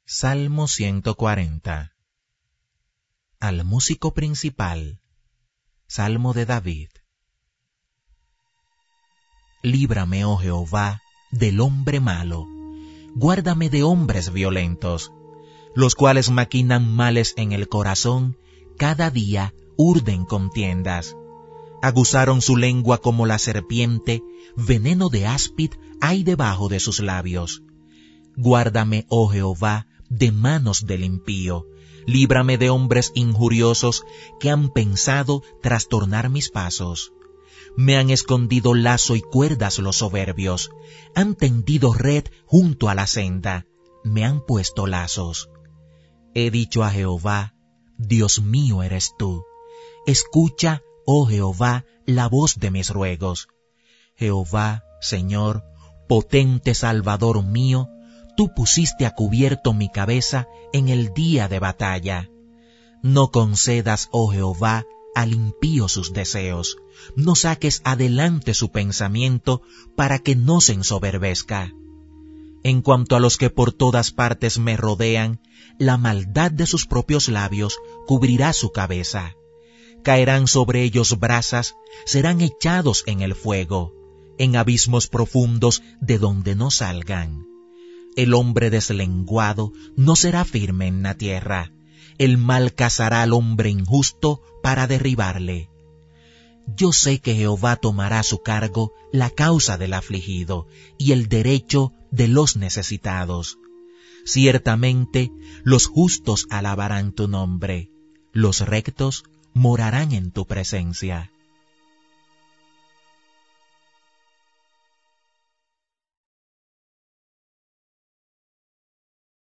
Salmo 140. Al músico principal. Salmo de David. Líbrame, oh Jehová, del hombre malo. Guárdame de hombres violentos, los cuales maquinan males en el corazón, cada día urden contiendas. Aguzaron su lengua como la serpiente, veneno de áspid hay debajo de sus labios. Guárdame, oh Jehová, de manos del impío. Líbrame de hombres injuriosos que han pensado trastornar mis pasos. Me han escondido lazo y cuerdas los soberbios. Han tendido red junto a la senda. Me han puesto lazos. He dicho a Jehová, Dios mío eres tú. Escucha, oh Jehová, la voz de mis ruegos. Jehová, Señor, potente Salvador mío, tú pusiste a cubierto mi cabeza en el día de batalla. No concedas, oh Jehová, al impío sus deseos. No saques adelante su pensamiento para que no se ensoberbezca. En cuanto a los que por todas partes me rodean, la maldad de sus propios labios cubrirá su cabeza. Caerán sobre ellos brasas, serán echados en el fuego, en abismos profundos de donde no salgan. El hombre deslenguado no será firme en la tierra. El mal cazará al hombre injusto para derribarle. Yo sé que Jehová tomará a su cargo la causa del afligido y el derecho de los necesitados. Ciertamente los justos alabarán tu nombre, los rectos morarán en tu presencia.